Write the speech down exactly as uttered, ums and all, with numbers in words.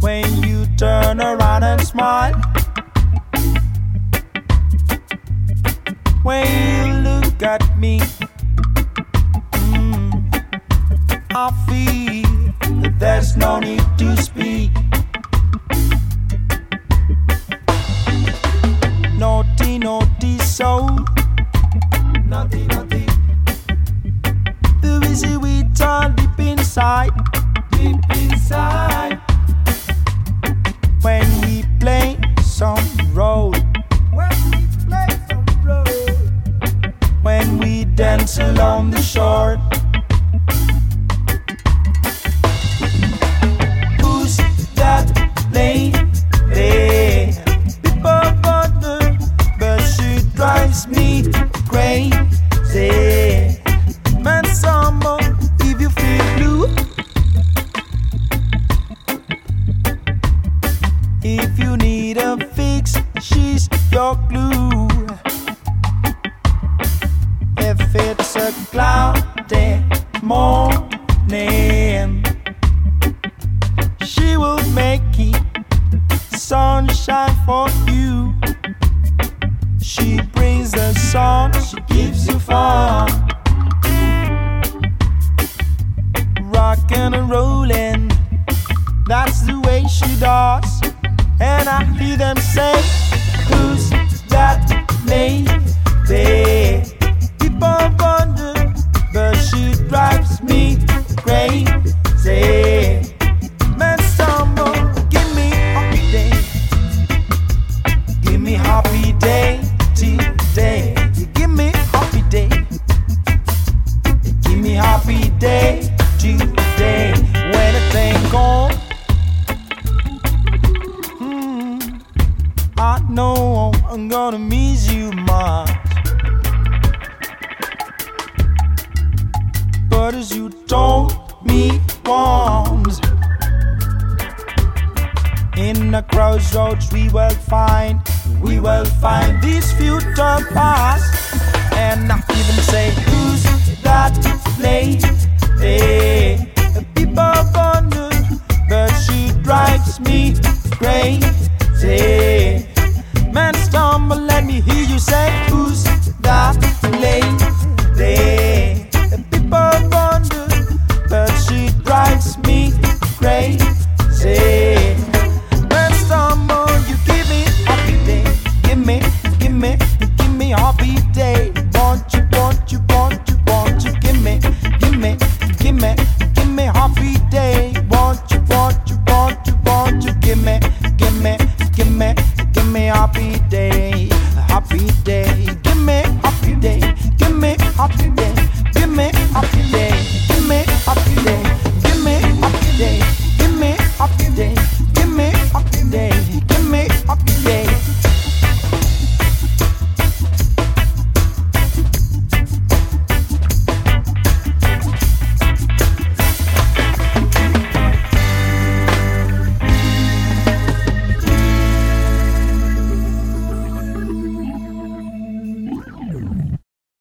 when you turn around and smile. When you look at me, mm, I feel that there's no need to speak. Naughty, naughty soul. Naughty, naughty. The busy we turn deep inside. Deep inside. When we play some role. When we play some role. When we dance along the shore. Who's that lady? People wonder, but she drives me crazy. Man, someone, if you feel blue, if you need a fix, she's your glue. If it's a cloudy morning, she will make it sunshine for you. She brings the sun, she gives you fun. Rockin' and rollin', that's the way she does. And I hear them say, who's that lady? People wonder, but she drives me crazy. Man, someone, give me happy day. Give me happy day today. You give me happy day. You give me happy day today. When I think on, hmm, I know I'm gonna miss you much. But as you told me once, in the crossroads we will find, we will find this future past. And I even say, who's that lady? People wonder,